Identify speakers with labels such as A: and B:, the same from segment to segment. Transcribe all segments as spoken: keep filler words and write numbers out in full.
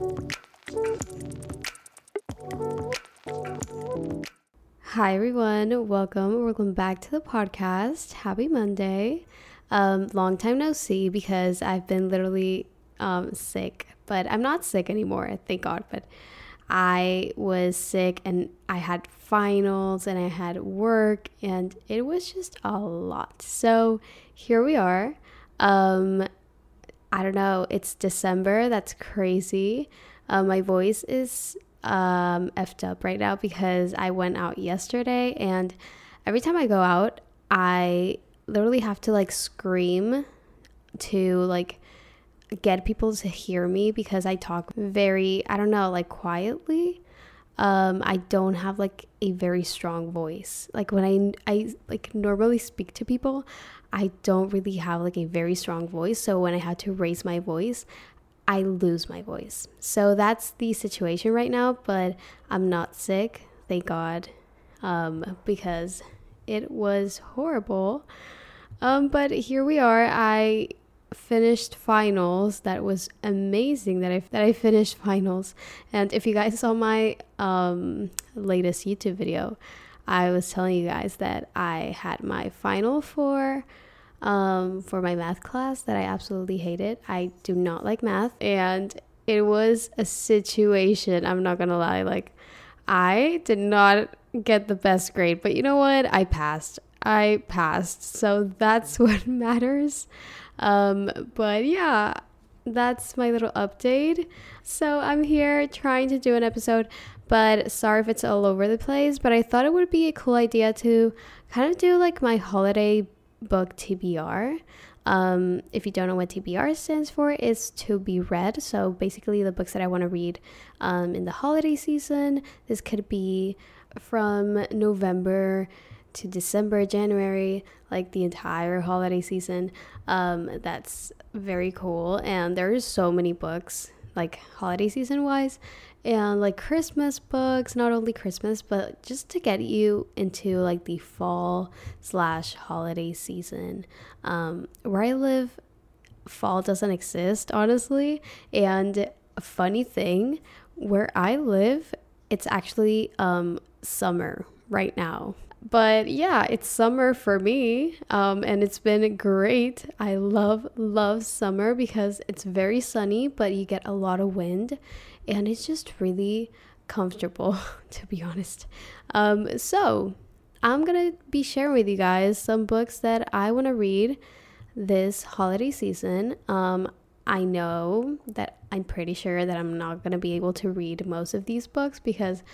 A: Hi everyone, welcome, welcome back to the podcast. Happy Monday. Um, long time no see because I've been literally um, sick, but I'm not sick anymore, thank God. But I was sick and I had finals and I had work and it was just a lot. So here we are. Um, I don't know, it's December, that's crazy. Uh, my voice is um effed up right now because I went out yesterday and every time I go out I literally have to like scream to like get people to hear me because I talk very, I don't know, like quietly. um I don't have like a very strong voice. Like when I I like normally speak to people, I don't really have like a very strong voice, so when I had to raise my voice I lose my voice. So that's the situation right now, but I'm not sick, thank God, um, because it was horrible. Um, but here we are. I finished finals. That was amazing that I that I finished finals. And if you guys saw my um, latest YouTube video, I was telling you guys that I had my final for um, for my math class that I absolutely hated. I do not like math, and it was a situation. I'm not gonna lie. Like, I did not get the best grade, but you know what? I passed. I passed. So that's what matters. Um, but yeah, that's my little update. So I'm here trying to do an episode, but sorry if it's all over the place. But I thought it would be a cool idea to kind of do like my holiday book T B R. Um, if you don't know what T B R stands for, it's to be read. So basically the books that I want to read um, in the holiday season. This could be from November to December, January, like the entire holiday season. Um, that's very cool. And there's so many books like holiday season wise, and like Christmas books, not only Christmas, but just to get you into like the fall slash holiday season. Um, where I live, fall doesn't exist, honestly. And a funny thing, where I live, it's actually um, summer right now. But yeah, it's summer for me, um, and it's been great. I love, love summer because it's very sunny, but you get a lot of wind, and it's just really comfortable, to be honest. Um, so I'm gonna be sharing with you guys some books that I want to read this holiday season. Um, I know that I'm pretty sure that I'm not gonna be able to read most of these books because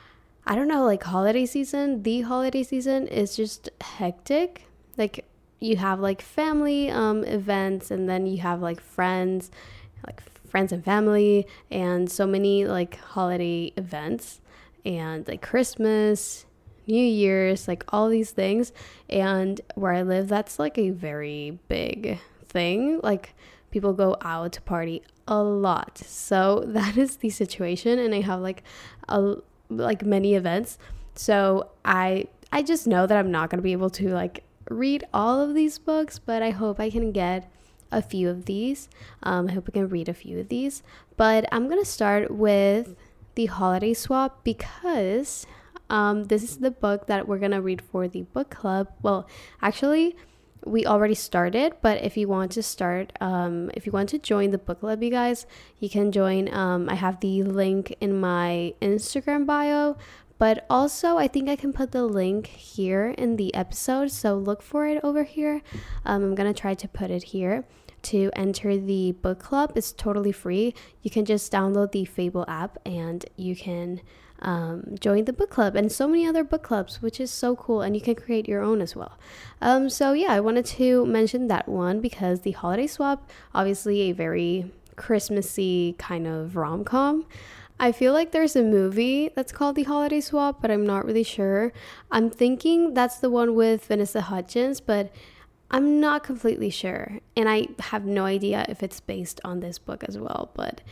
A: I don't know, like holiday season, the holiday season is just hectic. Like you have like family um, events, and then you have like friends, like friends and family, and so many like holiday events, and like Christmas, New Year's, like all these things. And where I live, that's like a very big thing. Like people go out to party a lot. So that is the situation. And I have like a like many events, so i i just know that I'm not going to be able to like read all of these books, but I hope I can get a few of these. um I hope I can read a few of these, but I'm going to start with The Holiday Swap because um this is the book that we're going to read for the book club. Well, actually we already started, but if you want to start, um, if you want to join the book club, you guys, you can join. Um, I have the link in my Instagram bio, but also I think I can put the link here in the episode, so look for it over here. Um, I'm gonna try to put it here. To enter the book club, it's totally free. You can just download the Fable app and you can Um, join the book club and so many other book clubs, which is so cool, and you can create your own as well. Um, so yeah, I wanted to mention that one because The Holiday Swap, obviously a very Christmassy kind of rom-com. I feel like there's a movie that's called The Holiday Swap, but I'm not really sure. I'm thinking that's the one with Vanessa Hudgens, but I'm not completely sure, and I have no idea if it's based on this book as well, but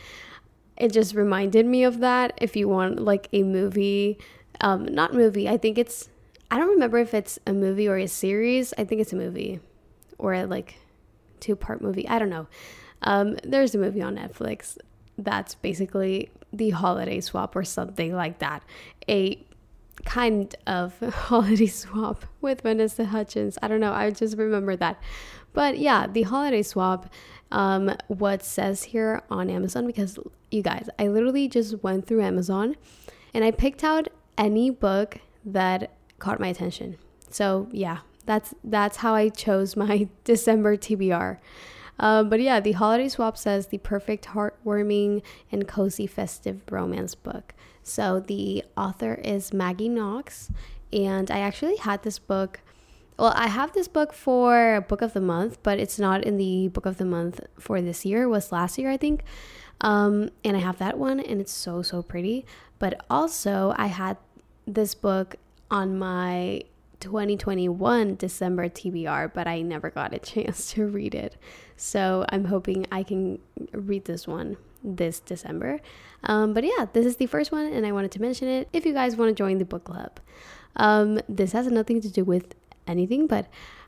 A: it just reminded me of that. If you want like a movie, um, not movie, I think it's, I don't remember if it's a movie or a series. I think it's a movie or a like two part movie. I don't know. Um, there's a movie on Netflix that's basically the holiday swap or something like that. A kind of holiday swap with Vanessa Hudgens. I don't know. I just remember that. But yeah, the holiday swap, um, what says here on Amazon, because you guys, I literally just went through Amazon and I picked out any book that caught my attention. So yeah, that's that's how I chose my December T B R. Um, but yeah, the holiday swap says the perfect heartwarming and cozy festive romance book. So the author is Maggie Knox, and I actually had this book. Well, I have this book for Book of the Month, but it's not in the Book of the Month for this year. It was last year, I think. Um, and I have that one, and it's so, so pretty. But also, I had this book on my twenty twenty-one December T B R, but I never got a chance to read it. So I'm hoping I can read this one this December. Um, but yeah, this is the first one, and I wanted to mention it if you guys want to join the book club. Um, this has nothing to do with anything, but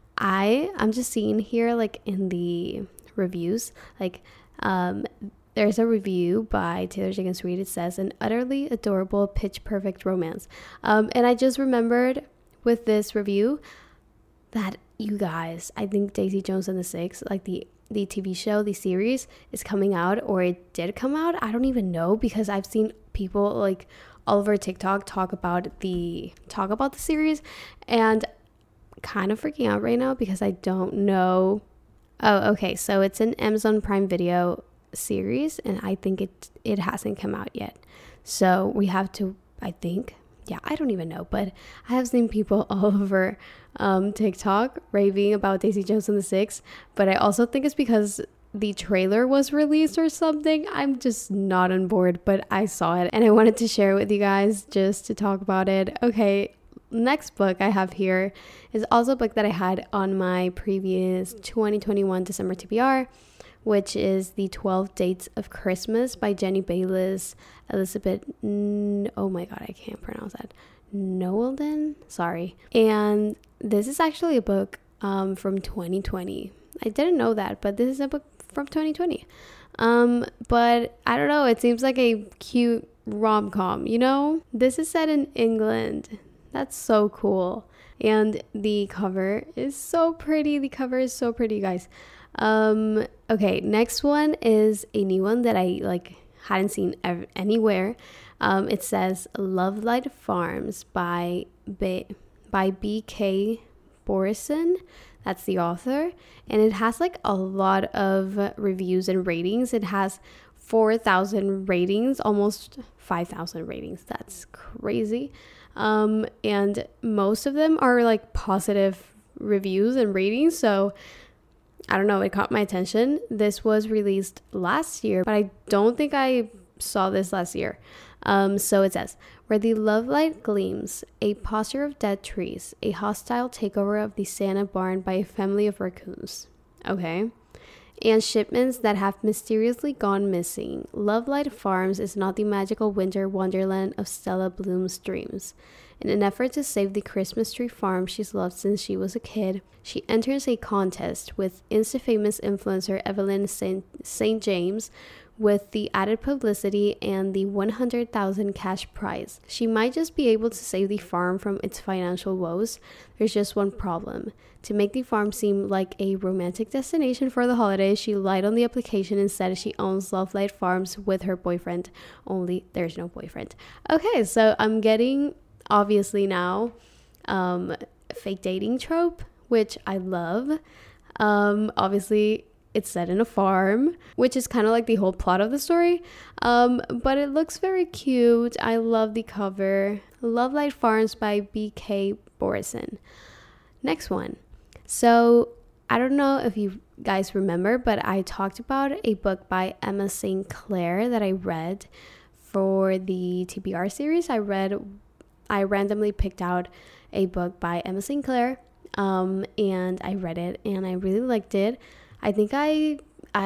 A: I I'm just seeing here, like in the reviews, like um there's a review by Taylor Jenkins Reid. It says an utterly adorable pitch perfect romance, um and I just remembered with this review that, you guys, I think Daisy Jones and the Six, like the the T V show, the series, is coming out, or it did come out. I don't even know, because I've seen people like all over TikTok talk about the talk about the series, and kind of freaking out right now because I don't know. Oh, okay, so it's an Amazon Prime Video series, and I think it it hasn't come out yet, so we have to, I think, yeah, I don't even know, but I have seen people all over um TikTok raving about Daisy Jones and the Six, but I also think it's because the trailer was released or something. I'm just not on board, but I saw it and I wanted to share it with you guys just to talk about it. Okay, next book I have here is also a book that I had on my previous twenty twenty-one December T B R, which is The twelve Dates of Christmas by Jenny Bayliss, Elizabeth, n- oh my god, I can't pronounce that, Noelden, sorry. And this is actually a book um, from twenty twenty. I didn't know that, but this is a book from twenty twenty. Um, but I don't know, it seems like a cute rom-com, you know? This is set in England. That's so cool. And the cover is so pretty. The cover is so pretty, guys. Um, okay, next one is a new one that I like hadn't seen ev- anywhere. Um, it says Love Light Farms by B- by B K Borison. That's the author, and it has like a lot of reviews and ratings. It has four thousand ratings, almost five thousand ratings. That's crazy. Um, and most of them are like positive reviews and ratings. So I don't know, it caught my attention. This was released last year, but I don't think I saw this last year. Um, so it says, where the love light gleams, a posture of dead trees, a hostile takeover of the Santa barn by a family of raccoons. Okay. And shipments that have mysteriously gone missing. Love Light Farms is not the magical winter wonderland of Stella Bloom's dreams. In an effort to save the Christmas tree farm she's loved since she was a kid, she enters a contest with Insta-famous influencer Evelyn Saint James, with the added publicity and the one hundred thousand cash prize. She might just be able to save the farm from its financial woes. There's just one problem. To make the farm seem like a romantic destination for the holidays, she lied on the application and said she owns Love Light Farms with her boyfriend. Only there's no boyfriend. Okay, so I'm getting, obviously now, um, fake dating trope, which I love. Um, obviously, it's set in a farm, which is kind of like the whole plot of the story. Um, but it looks very cute. I love the cover. Love Light Farms by B K Borison. Next one. So I don't know if you guys remember, but I talked about a book by Emma Saint Clair that I read for the T B R series. I read, I randomly picked out a book by Emma Saint Clair, um, and I read it and I really liked it. I think I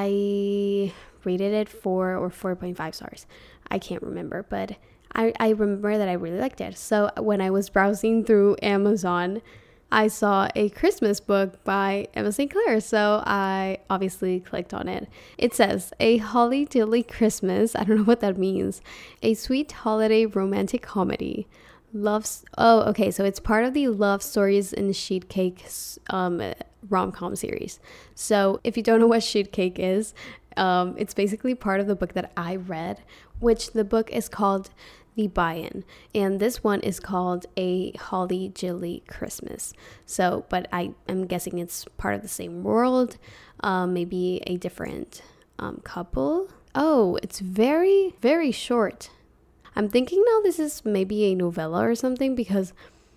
A: I rated it four or four point five stars. I can't remember, but I, I remember that I really liked it. So when I was browsing through Amazon, I saw a Christmas book by Emma Saint Clair, so I obviously clicked on it. It says, A Holly Dilly Christmas, I don't know what that means, a sweet holiday romantic comedy. Loves, oh, okay, so it's part of the Love Stories in Sheet Cake um, rom-com series. So if you don't know what Sheet Cake is, um, it's basically part of the book that I read, which the book is called The Buy-In, and this one is called A Holly Jilly Christmas. So, but I am guessing it's part of the same world, um, maybe a different um, couple. Oh, it's very, very short. I'm thinking now this is maybe a novella or something because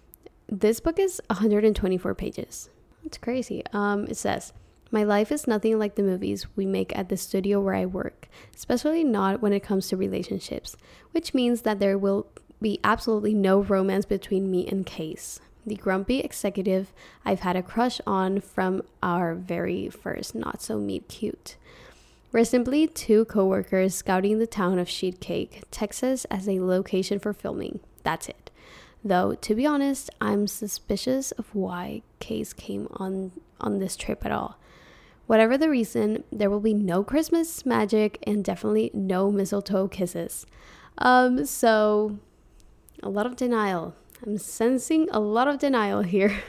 A: this book is one hundred twenty-four pages. It's crazy. Um, it says, my life is nothing like the movies we make at the studio where I work, especially not when it comes to relationships, which means that there will be absolutely no romance between me and Case, the grumpy executive I've had a crush on from our very first not so meet cute. We're simply two coworkers scouting the town of Sheet Cake, Texas as a location for filming. That's it. Though, to be honest, I'm suspicious of why Case came on, on this trip at all. Whatever the reason, there will be no Christmas magic and definitely no mistletoe kisses. Um, so, a lot of denial. I'm sensing a lot of denial here.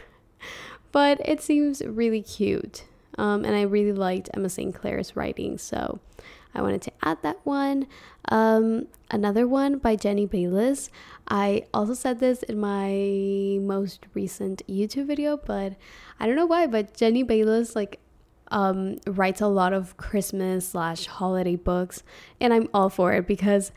A: But it seems really cute. Um, and I really liked Emma Saint Clair's writing, so I wanted to add that one. Um, another one by Jenny Bayless. I also said this in my most recent YouTube video, but I don't know why, but Jenny Bayless, like, um, writes a lot of Christmas slash holiday books, and I'm all for it because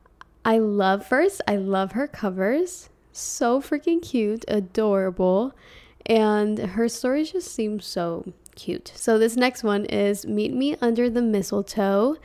A: I love, first, I love her covers. So freaking cute, adorable, and her stories just seem so cute. So this next one is Meet Me Under the Mistletoe,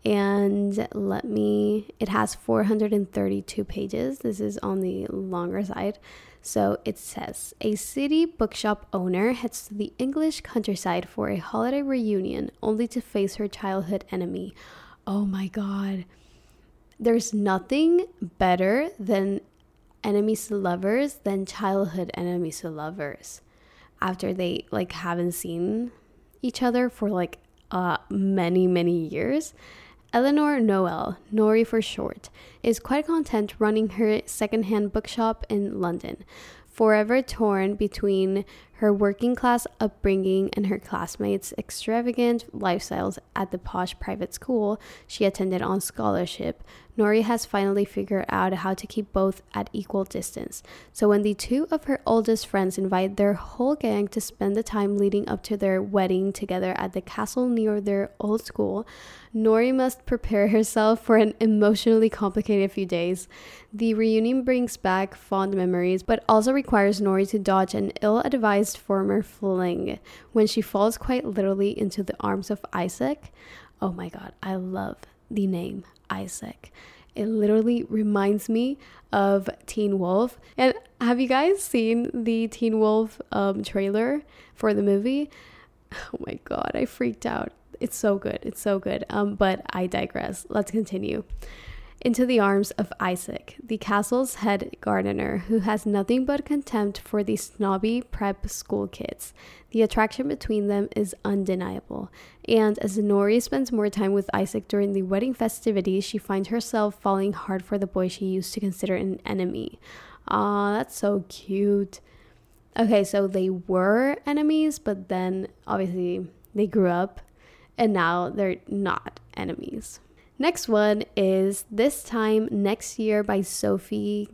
A: and let me, it has four hundred thirty-two pages. This is on the longer side. So it says, a city bookshop owner heads to the English countryside for a holiday reunion only to face her childhood enemy. Oh my god. There's nothing better than enemies to lovers than childhood enemies to lovers. After they like haven't seen each other for like uh many many years. Eleanor Noel, Nori for short, is quite content running her secondhand bookshop in London, forever torn between her working class upbringing and her classmates' extravagant lifestyles at the posh private school she attended on scholarship. Nori has finally figured out how to keep both at equal distance. So when the two of her oldest friends invite their whole gang to spend the time leading up to their wedding together at the castle near their old school, Nori must prepare herself for an emotionally complicated few days. The reunion brings back fond memories, but also requires Nori to dodge an ill-advised former fling when she falls quite literally into the arms of Isaac. Oh my god, I love the name Isaac. It literally reminds me of Teen Wolf. And have you guys seen the Teen Wolf um, trailer for the movie? Oh my god, I freaked out. It's so good. It's so good. Um, but I digress. Let's continue. Into the arms of Isaac, the castle's head gardener, who has nothing but contempt for the snobby prep school kids. The attraction between them is undeniable, and as Nori spends more time with Isaac during the wedding festivities, she finds herself falling hard for the boy she used to consider an enemy. Aw, that's so cute. Okay, so they were enemies, but then obviously they grew up, and now they're not enemies. Next one is This Time Next Year by Sophie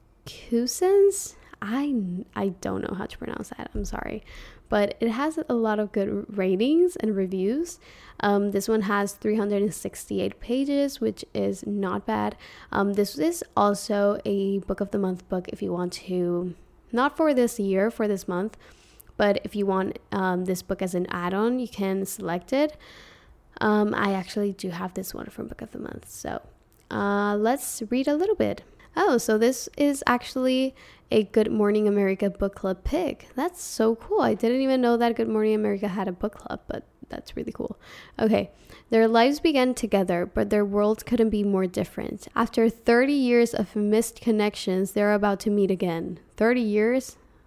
A: Cousins. I, I don't know how to pronounce that. I'm sorry. But it has a lot of good ratings and reviews. Um, this one has three hundred sixty-eight pages, which is not bad. Um, this is also a Book of the Month book if you want to, not for this year, for this month, but if you want um, this book as an add-on, you can select it. Um, I actually do have this one from Book of the Month. So uh, let's read a little bit. Oh, so this is actually a Good Morning America book club pick. That's so cool. I didn't even know that Good Morning America had a book club, but that's really cool. Okay. Their lives began together, but their worlds couldn't be more different. After thirty years of missed connections, they're about to meet again. thirty years?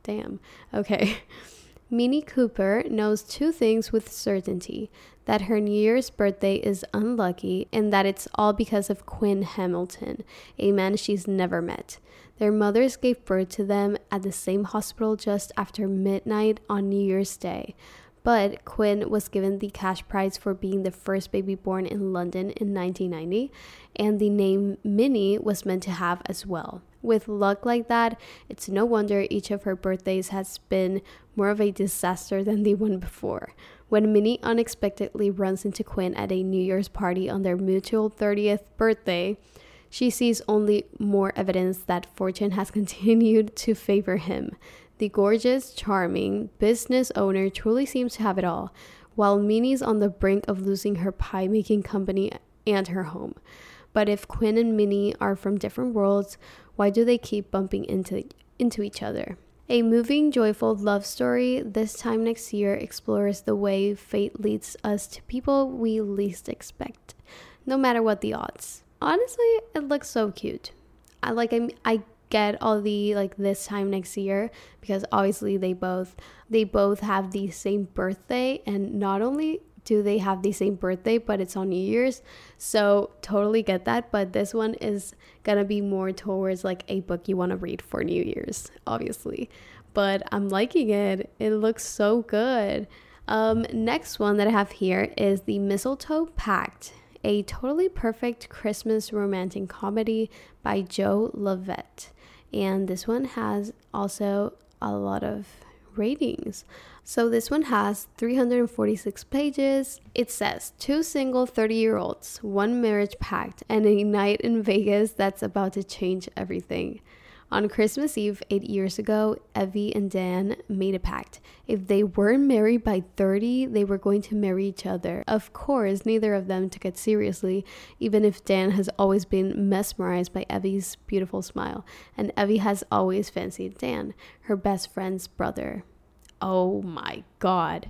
A: Damn. Okay. Minnie Cooper knows two things with certainty: that her New Year's birthday is unlucky, and that it's all because of Quinn Hamilton, a man she's never met. Their mothers gave birth to them at the same hospital just after midnight on New Year's Day. But Quinn was given the cash prize for being the first baby born in London in nineteen ninety, and the name Minnie was meant to have as well. With luck like that, it's no wonder each of her birthdays has been more of a disaster than the one before. When Minnie unexpectedly runs into Quinn at a New Year's party on their mutual thirtieth birthday, she sees only more evidence that fortune has continued to favor him. The gorgeous, charming business owner truly seems to have it all, while Minnie's on the brink of losing her pie-making company and her home. But if Quinn and Minnie are from different worlds, why do they keep bumping into into each other? A moving, joyful love story this time next year explores the way fate leads us to people we least expect, no matter what the odds. Honestly, it looks so cute. I like I, I get all the like this time next year because obviously they both they both have the same birthday, and not only do they have the same birthday, but it's on New Year's, so totally get that. But this one is gonna be more towards like a book you want to read for New Year's, obviously, but I'm liking it. It looks so good. Um next one that I have here is The Mistletoe Pact, a totally perfect Christmas romantic comedy by Joe Lovett, and this one has also a lot of ratings. So this one has three hundred forty-six pages. It says, two single thirty-year-olds, one marriage pact, and a night in Vegas that's about to change everything. On Christmas Eve eight years ago, Evie and Dan made a pact. If they weren't married by thirty, they were going to marry each other. Of course, neither of them took it seriously, even if Dan has always been mesmerized by Evie's beautiful smile, and Evie has always fancied Dan, her best friend's brother. Oh my god.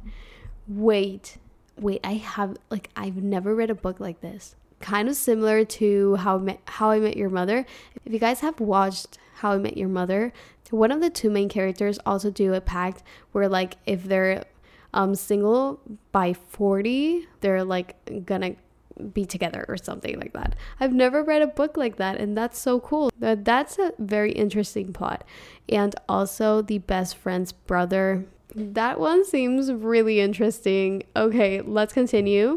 A: Wait, wait, I have, like, I've never read a book like this. Kind of similar to How I Met, How I Met Your Mother. If you guys have watched How I Met Your Mother, one of the two main characters also do a pact where, like, if they're um single by forty, they're like gonna be together or something like that. I've never read a book like that, and that's so cool. That's a very interesting plot. And also the best friend's brother, that one seems really interesting. Okay, let's continue.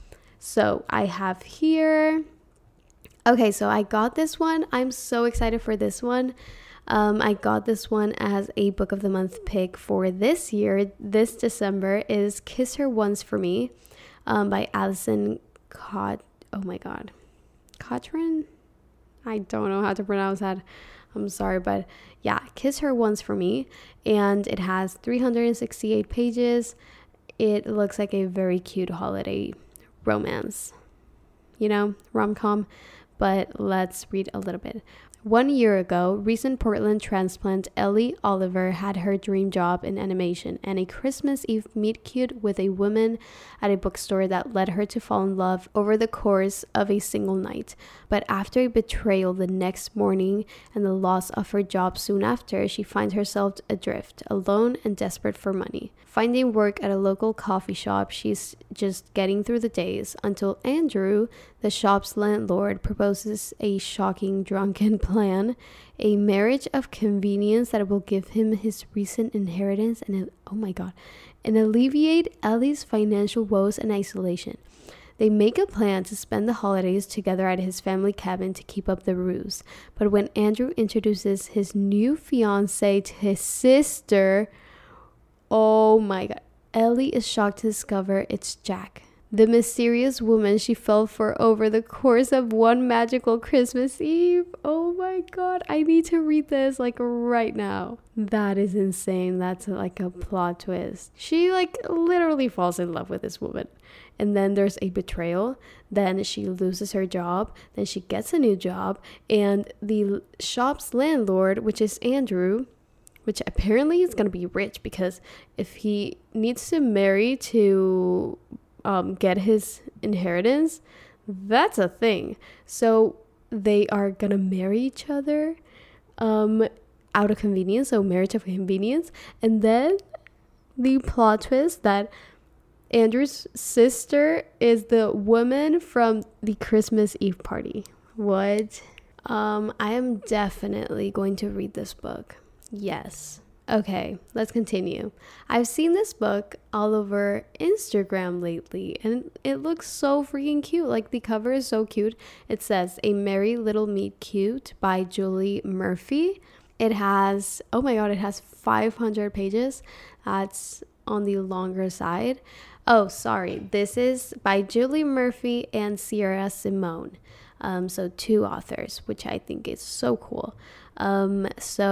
A: So I have here, okay, so I got this one. I'm so excited for this one. Um, I got this one as a book of the month pick for this year. This December is Kiss Her Once for Me, um, by Allison Cot. Oh my God, Cotran. I don't know how to pronounce that. I'm sorry, but yeah, Kiss Her Once for Me, and it has three hundred sixty-eight pages. It looks like a very cute holiday romance, you know, rom-com. But let's read a little bit. One year ago, recent Portland transplant Ellie Oliver had her dream job in animation and a Christmas Eve meet cute with a woman at a bookstore that led her to fall in love over the course of a single night. But after a betrayal the next morning and the loss of her job soon after, she finds herself adrift, alone and desperate for money. Finding work at a local coffee shop, she's just getting through the days until Andrew, the shop's landlord, proposes a shocking drunken plan, a marriage of convenience that will give him his recent inheritance and, oh my god, and alleviate Ellie's financial woes and isolation. They make a plan to spend the holidays together at his family cabin to keep up the ruse. But when Andrew introduces his new fiancée to his sister, oh my god, Ellie is shocked to discover it's Jack, the mysterious woman she fell for over the course of one magical Christmas Eve. Oh my god, I need to read this like right now. That is insane. That's like a plot twist. She like literally falls in love with this woman. And then there's a betrayal. Then she loses her job. Then she gets a new job. And the shop's landlord, which is Andrew, which apparently is going to be rich, because if he needs to marry to um, get his inheritance, that's a thing. So they are going to marry each other. Um, out of convenience, so marriage of convenience. And then the plot twist that Andrew's sister is the woman from the Christmas Eve party. What? Um, I am definitely going to read this book. Yes. Okay, let's continue. I've seen this book all over Instagram lately, and it looks so freaking cute. Like, the cover is so cute. It says, A Merry Little Meet Cute by Julie Murphy. It has, oh my god, it has five hundred pages. That's on the longer side. Oh, sorry. This is by Julie Murphy and Sierra Simone. Um, so two authors, which I think is so cool. Um,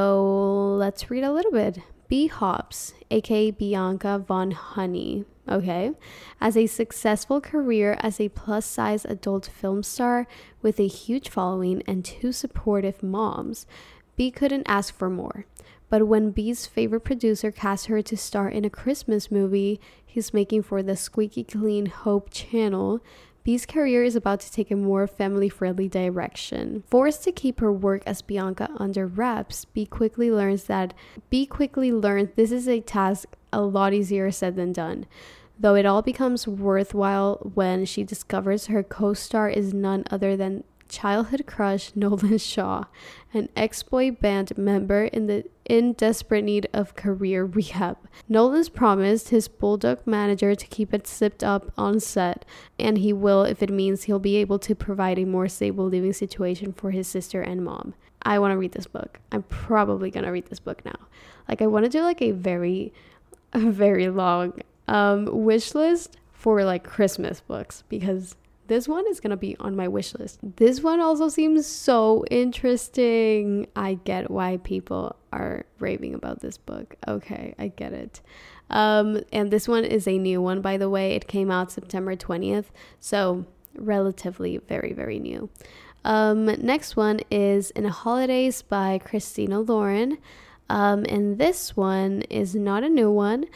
A: so let's read a little bit. B. Hobbs, aka Bianca Von Honey. Okay. As a successful career as a plus-size adult film star with a huge following and two supportive moms, B couldn't ask for more. But when B's favorite producer cast her to star in a Christmas movie he's making for the squeaky clean Hope Channel, B's career is about to take a more family-friendly direction. Forced to keep her work as Bianca under wraps, B quickly learns that B quickly learns this is a task a lot easier said than done. Though it all becomes worthwhile when she discovers her co-star is none other than childhood crush Nolan Shaw, an ex-boy band member in the in desperate need of career rehab. Nolan's promised his bulldog manager to keep it zipped up on set, and he will if it means he'll be able to provide a more stable living situation for his sister and mom. I want to read this book. I'm probably gonna read this book now. Like, I want to do like a very, a very long um wish list for like Christmas books, because this one is going to be on my wish list. This one also seems so interesting. I get why people are raving about this book. Okay, I get it. Um, and this one is a new one, by the way. It came out September twentieth, so relatively very, very new. Um, next one is In a Holidays by Christina Lauren. Um, and this one is not a new one.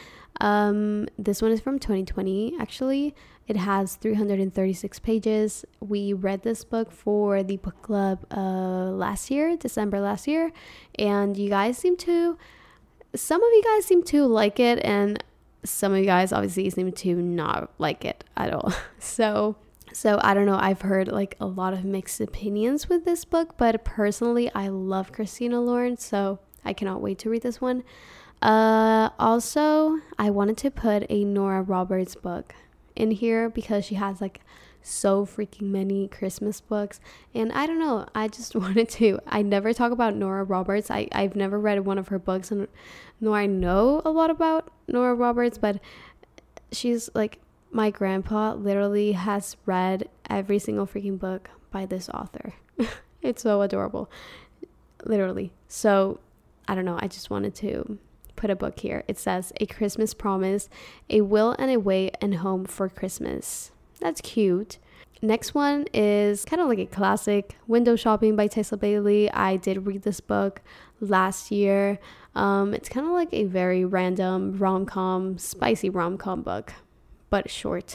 A: Um, this one is from twenty twenty, actually. It has three hundred thirty-six pages. We read this book for the book club uh, last year, December last year. And you guys seem to, some of you guys seem to like it. And some of you guys obviously seem to not like it at all. So, so I don't know. I've heard like a lot of mixed opinions with this book. But personally, I love Christina Lauren. So I cannot wait to read this one. Uh, also, I wanted to put a Nora Roberts book in here because she has like so freaking many Christmas books, and I don't know, I just wanted to I never talk about Nora Roberts. I, I've never read one of her books, and nor I know a lot about Nora Roberts, but she's like, my grandpa literally has read every single freaking book by this author. It's so adorable, literally. So I don't know, I just wanted to put a book here. It says A Christmas Promise, A Will and a Way and Home for Christmas. That's cute. Next one is kind of like a classic, Window Shopping by Tessa Bailey. I did read this book last year. Um, it's kind of like a very random rom-com, spicy rom-com book, but short.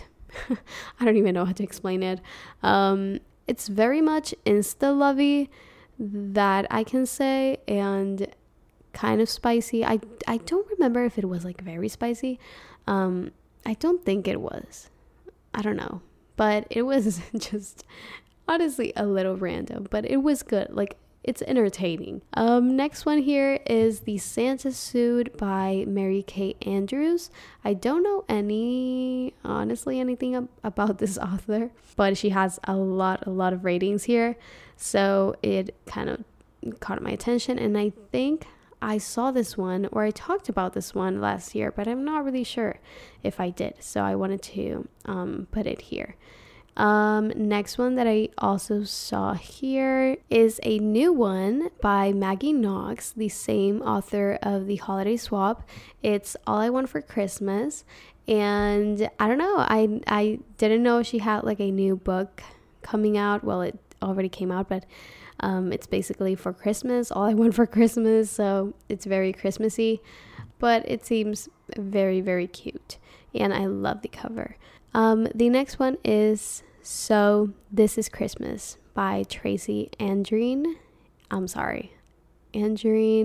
A: I don't even know how to explain it. Um, it's very much insta-lovey, that I can say, and kind of spicy. I, I don't remember if it was like very spicy. Um, I don't think it was. I don't know. But it was just honestly a little random. But it was good. Like, it's entertaining. Um, next one here is The Santa Suit by Mary Kay Andrews. I don't know any, honestly, anything ab- about this author. But she has a lot, a lot of ratings here. So it kind of caught my attention. And I think I saw this one, or I talked about this one last year, but I'm not really sure if I did. So I wanted to um, put it here. Um, next one that I also saw here is a new one by Maggie Knox, the same author of The Holiday Swap. It's All I Want for Christmas. And I don't know, I, I didn't know she had like a new book coming out. Well, it already came out, but Um, it's basically for Christmas, all I want for Christmas, so it's very Christmassy, but it seems very, very cute, and I love the cover. Um, the next one is So This Is Christmas by Tracy Andreen. I'm sorry, Andreen.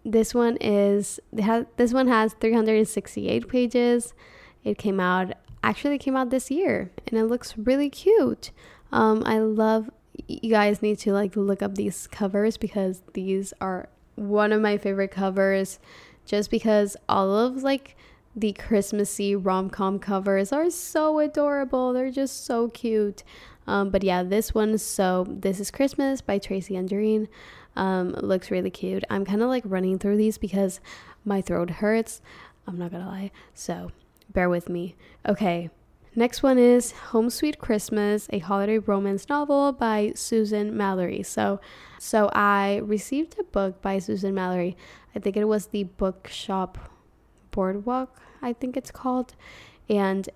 A: this one is this one has three hundred sixty-eight pages. It came out actually came out this year, and it looks really cute. um I love, you guys need to like look up these covers, because these are one of my favorite covers, just because all of like the Christmassy rom-com covers are so adorable. They're just so cute. Um, but yeah, this one, so This Is Christmas by Tracy and Doreen, um, looks really cute. I'm kind of like running through these because my throat hurts. I'm not gonna lie. So bear with me. Okay. Next one is Home Sweet Christmas, a holiday romance novel by Susan Mallory. So, so I received a book by Susan Mallory. I think it was the Bookshop Boardwalk, I think it's called. And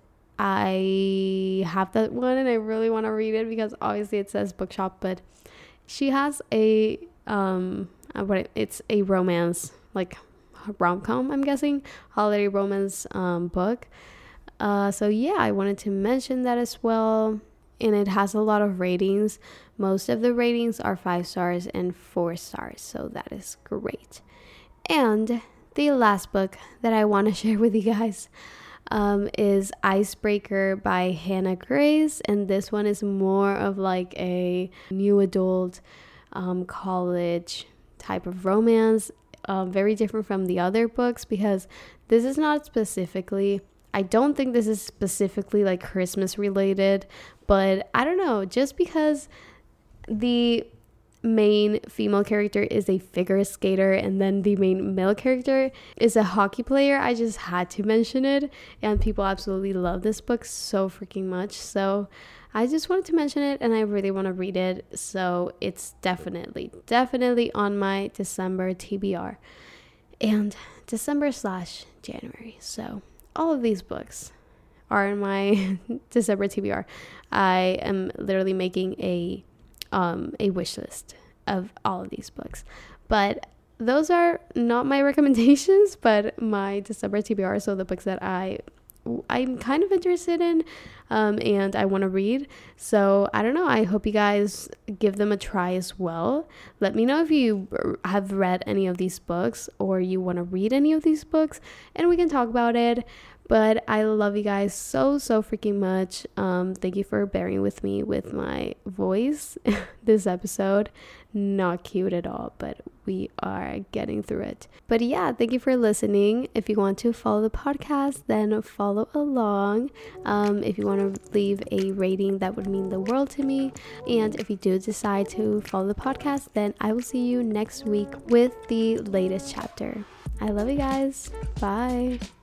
A: I have that one, and I really want to read it because obviously it says bookshop, but she has a um what it's a romance, like rom-com, I'm guessing, holiday romance um book. Uh so yeah, I wanted to mention that as well. And it has a lot of ratings. Most of the ratings are five stars and four stars, so that is great. And the last book that I want to share with you guys um, is Icebreaker by Hannah Grace. And this one is more of like a new adult um, college type of romance. Uh, very different from the other books, because this is not specifically, I don't think this is specifically like Christmas related, but I don't know, just because the main female character is a figure skater and then the main male character is a hockey player, I just had to mention it, and people absolutely love this book so freaking much, so I just wanted to mention it, and I really want to read it. So it's definitely definitely on my December T B R and December slash January. So all of these books are in my December T B R. I am literally making a um a wish list of all of these books, but those are not my recommendations, but my December T B R. So the books that I I'm kind of interested in um and I want to read. So I don't know, I hope you guys give them a try as well. Let me know if you have read any of these books or you want to read any of these books, and we can talk about it. But I love you guys so, so freaking much. Um, thank you for bearing with me with my voice this episode. Not cute at all, but we are getting through it. But yeah, thank you for listening. If you want to follow the podcast, then follow along. Um, if you want to leave a rating, that would mean the world to me. And if you do decide to follow the podcast, then I will see you next week with the latest chapter. I love you guys. Bye.